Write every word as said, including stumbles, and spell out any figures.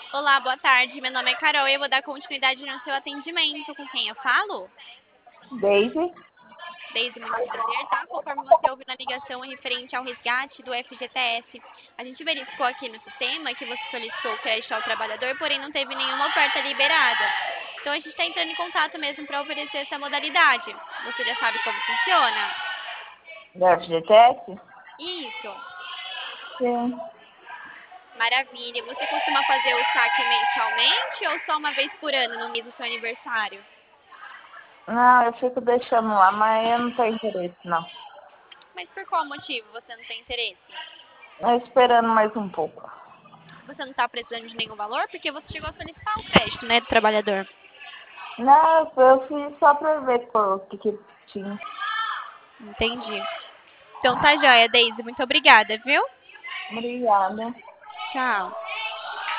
Olá, boa tarde. Meu nome é Carol e eu vou dar continuidade no seu atendimento. Com quem eu falo? Daisy? Desde muito prazer, tá? Conforme você ouviu na ligação referente ao resgate do F G T S, a gente verificou aqui no sistema que você solicitou o crédito ao trabalhador, porém não teve nenhuma oferta liberada. Então a gente está entrando em contato mesmo para oferecer essa modalidade. Você já sabe como funciona? Da F G T S? Isso. Sim. Maravilha. Você costuma fazer o saque mensalmente ou só uma vez por ano no mês do seu aniversário? Não, eu fico deixando lá, mas eu não tenho interesse, não. Mas por qual motivo você não tem interesse? Eu esperando mais um pouco. Você não está precisando de nenhum valor? Porque você chegou a solicitar o crédito, né, do trabalhador. Não, eu fiz só pra ver o que, que tinha. Entendi. Então tá joia, Deise. Muito obrigada, viu? Obrigada. Tchau.